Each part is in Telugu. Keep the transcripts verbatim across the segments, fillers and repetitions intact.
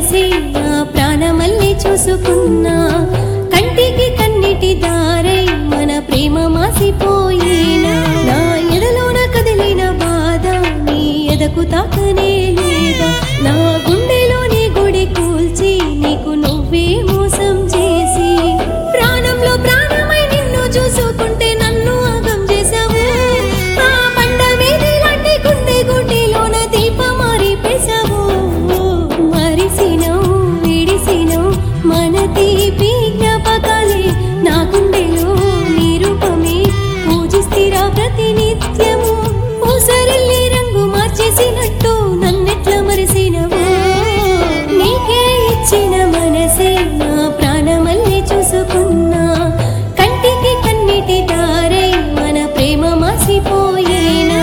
మనసే నా ప్రాణమల్లి చూసుకున్నా కంటికి కన్నిటి దారై మన ప్రేమ మాసిపోయేనా నా ఎదలోన కదిలిన బాధ నీ ఎదకు తాకనే లేదా నా గుండెలోని గుడి కూల్చి నీకు నువ్వే మోసం చేసి ప్రాణంలో ప్రాణమై నిన్ను చూసుకుంటే నన్ను ఆగం చేసావు ఆ బండ మీది లాంటి గుండె గుండెలోన దీపం మారిపేశావు మరిసినవు విడిసినవు మన తీపి జ్ఞాపకాలే నా గుండెలో నీ రూపమే పూజిస్తిరా ప్రతినిత్యము ఊసరిల్లి రంగు మార్చేసినట్టు నన్నెట్లా మరిసినవు నీకే ఇచ్చిన మనసే నా ప్రాణమల్లి చూసుకున్నా కంటికి కన్నిటి దారై మన ప్రేమ మాసిపోయేనా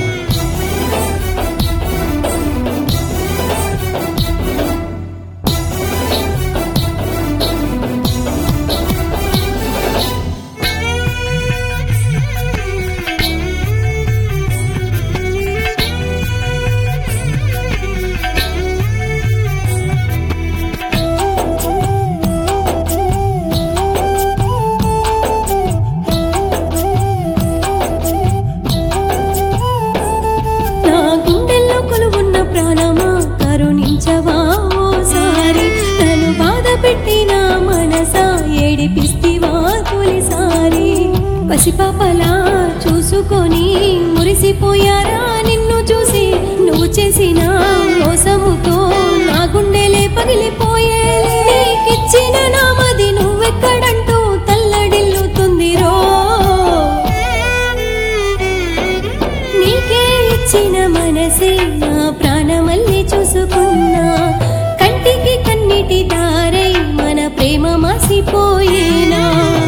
నా గుండెల్లో కొలువున్న ప్రాణమా కరుణించవా ఓసారి నన్ను బాధ పెట్టిన మనసా ఏడిపిస్తివా తొలిసారి పసిపాపలా చూసుకొని మురిసిపోయారా నిన్ను చూసి నువ్వు చేసిన మోసముతో నా గుండెలే పగిలిపోయేలే నీకిచ్చిన నామది నువ్వెక్కడంటూ తల్లడిల్లుతుందిరో నీకే ఇచ్చిన మనసే నా ప్రాణమల్లి చూసుకున్నా కంటికి కన్నిటి దారై మన ప్రేమ మాసిపోయేనా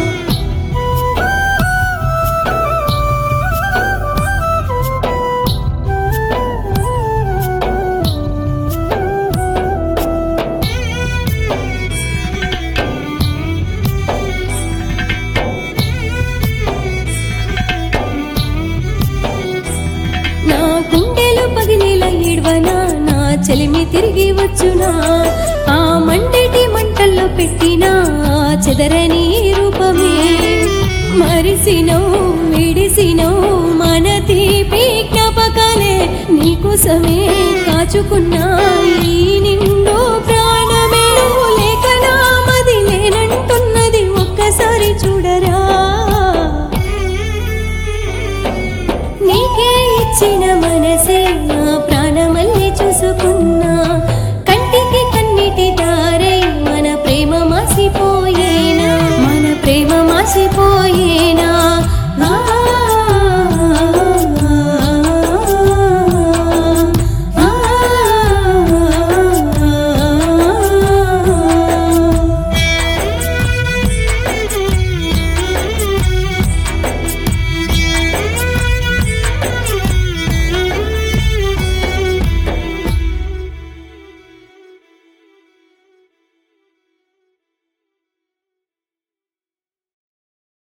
నా గుండెలు పగిలేలా ఏడ్వనా నా చెలిమి తిరిగి వచ్చునా ఆ మండటి మంటల్లో పెట్టినా చెదరని రూపమే మరిసినవు విడిసినవు మన తీపి జ్ఞాపకాలే నీకోసమే కాచుకున్నా ఈ నిండు ప్రాణమే నువ్వు లేక నామది లేనంటున్నది ఒక్కసారి చూడరా నీకే ఇచ్చిన మనసే